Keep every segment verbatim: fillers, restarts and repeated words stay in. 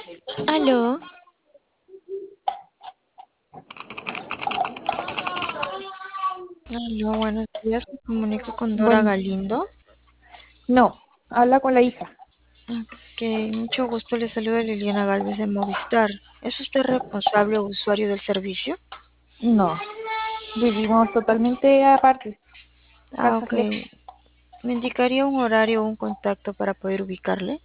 Aló, aló, buenos días. Me comunico con Dora Bueno, Galindo. no, habla con la hija. Que mucho gusto, le saluda Liliana Galvez de Movistar. ¿Es usted responsable o usuario del servicio? No, vivimos totalmente aparte, Ah, casa ok. ajena. ¿Me indicaría un horario o un contacto para poder ubicarle?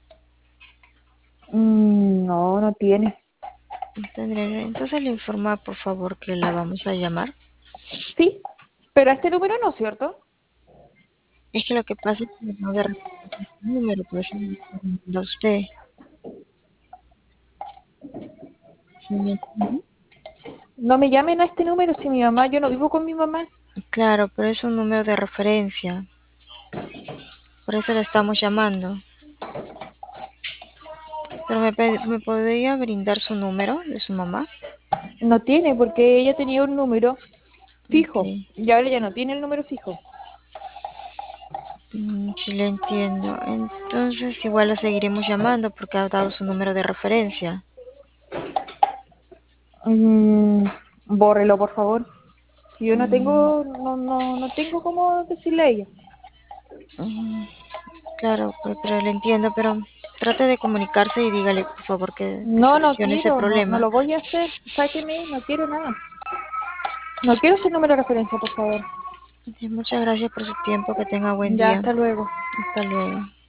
Mm, no, no tiene. Tendré- Entonces le informa, por favor, que la vamos a llamar. Sí, pero a este número no, ¿cierto? Es que lo que pasa es que no agarra el número, por eso le estoy llamando a usted. ¿Sí me entiende? No me llamen a este número si mi mamá, yo no vivo con mi mamá. Claro, pero es un número de referencia. Por eso le estamos llamando. Pero me, pe- me podría brindar su número de su mamá. No tiene, porque ella tenía un número Ok, fijo y ahora ya no tiene el número fijo. mm, sí le entiendo. Entonces igual la seguiremos llamando porque ha dado su número de referencia. Mm, bórrelo, por favor. Yo no Mm, tengo, no, no, no tengo cómo decirle a ella. mm, claro, pero, pero le entiendo, pero trate de comunicarse y dígale por favor que, que No, no solucione ese quiero, no, no problema. lo voy a hacer. Sáqueme, no quiero nada. No quiero ese número de referencia, por favor. Sí, muchas gracias por su tiempo, que tenga buen Ya, día. hasta luego. Hasta luego.